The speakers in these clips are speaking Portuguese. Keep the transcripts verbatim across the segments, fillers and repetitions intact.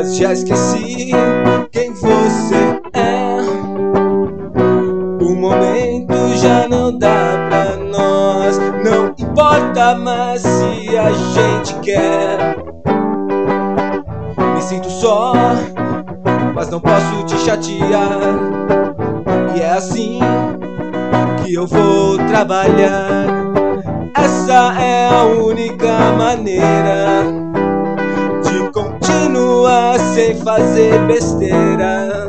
mas já esqueci quem você é. O momento já não dá pra nós, não importa mais se a gente quer. Me sinto só, mas não posso te chatear, e é assim que eu vou trabalhar. Essa é a única maneira de continuar sem fazer besteira.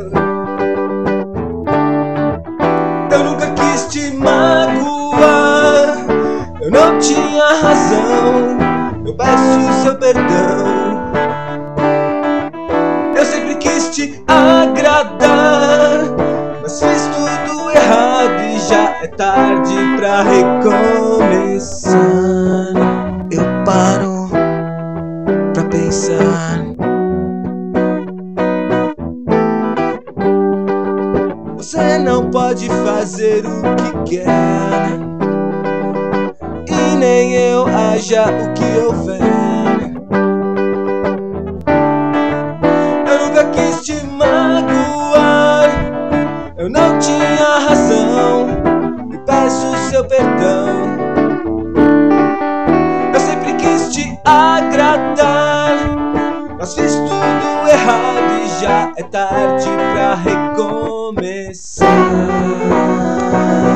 Eu nunca quis te magoar, eu não tinha razão, eu peço seu perdão. Eu sempre quis te agradar, mas fiz tudo errado e já é tarde pra recomeçar. Eu paro pra pensar. Você não pode fazer o que quer, e nem eu haja o que houver. Eu nunca quis te magoar, eu não tinha razão, e peço seu perdão. Eu sempre quis te agradar, mas fiz tudo errado e já é tarde pra recomeçar.